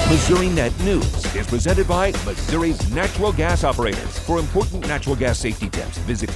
Missouri Net News is presented by Missouri's natural gas operators. For important natural gas safety tips, visit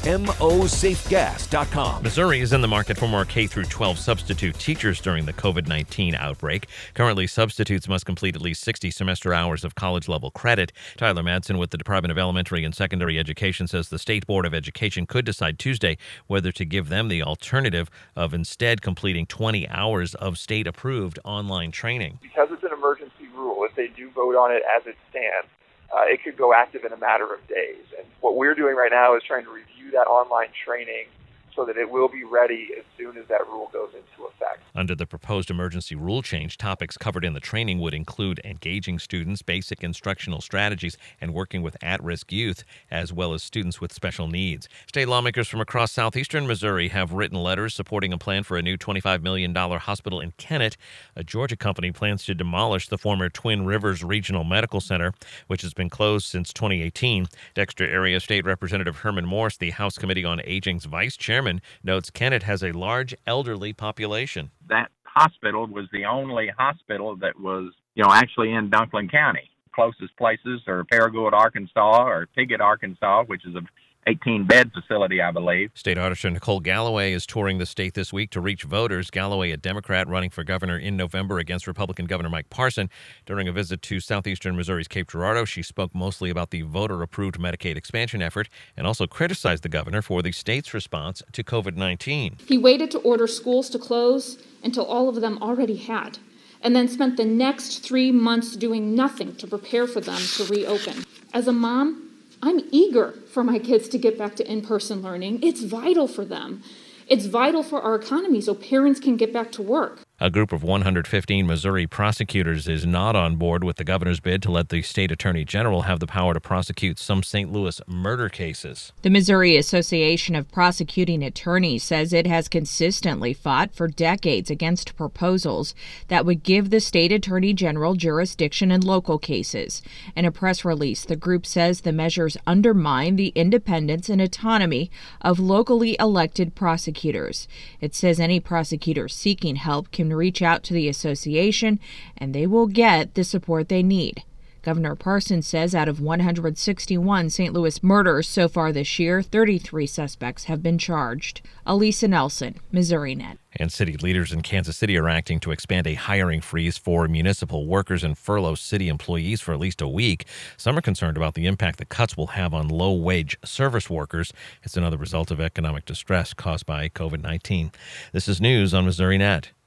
mosafegas.com. Missouri is in the market for more K-12 substitute teachers during the COVID-19 outbreak. Currently, substitutes must complete at least 60 semester hours of college-level credit. Tyler Madsen with the Department of Elementary and Secondary Education says the State Board of Education could decide Tuesday whether to give them the alternative of instead completing 20 hours of state-approved online training. Because it's an emergency rule, if they do vote on it as it stands, it could go active in a matter of days. And what we're doing right now is trying to review that online training so that it will be ready as soon as that rule goes into effect. Under the proposed emergency rule change, topics covered in the training would include engaging students, basic instructional strategies, and working with at-risk youth, as well as students with special needs. State lawmakers from across southeastern Missouri have written letters supporting a plan for a new $25 million hospital in Kennett. A Georgia company plans to demolish the former Twin Rivers Regional Medical Center, which has been closed since 2018. Dexter Area State Representative Herman Morse, the House Committee on Aging's vice chairman, notes Kennett has a large elderly population. That hospital was the only hospital that was, actually in Dunklin County. Closest places are Paragould, Arkansas, or Piggott, Arkansas, which is a 18-bed facility, I believe. State Auditor Nicole Galloway is touring the state this week to reach voters. Galloway, a Democrat running for governor in November against Republican Governor Mike Parson. During a visit to southeastern Missouri's Cape Girardeau, she spoke mostly about the voter-approved Medicaid expansion effort and also criticized the governor for the state's response to COVID-19. He waited to order schools to close until all of them already had, and then spent the next 3 months doing nothing to prepare for them to reopen. As a mom, I'm eager for my kids to get back to in-person learning. It's vital for them. It's vital for our economy so parents can get back to work. A group of 115 Missouri prosecutors is not on board with the governor's bid to let the state attorney general have the power to prosecute some St. Louis murder cases. The Missouri Association of Prosecuting Attorneys says it has consistently fought for decades against proposals that would give the state attorney general jurisdiction in local cases. In a press release, the group says the measures undermine the independence and autonomy of locally elected prosecutors. It says any prosecutor seeking help can reach out to the association and they will get the support they need. Governor Parson says out of 161 St. Louis murders so far this year, 33 suspects have been charged. Elisa Nelson, Missouri Net. And city leaders in Kansas City are acting to expand a hiring freeze for municipal workers and furlough city employees for at least a week. Some are concerned about the impact the cuts will have on low-wage service workers. It's another result of economic distress caused by COVID-19. This is news on Missouri Net.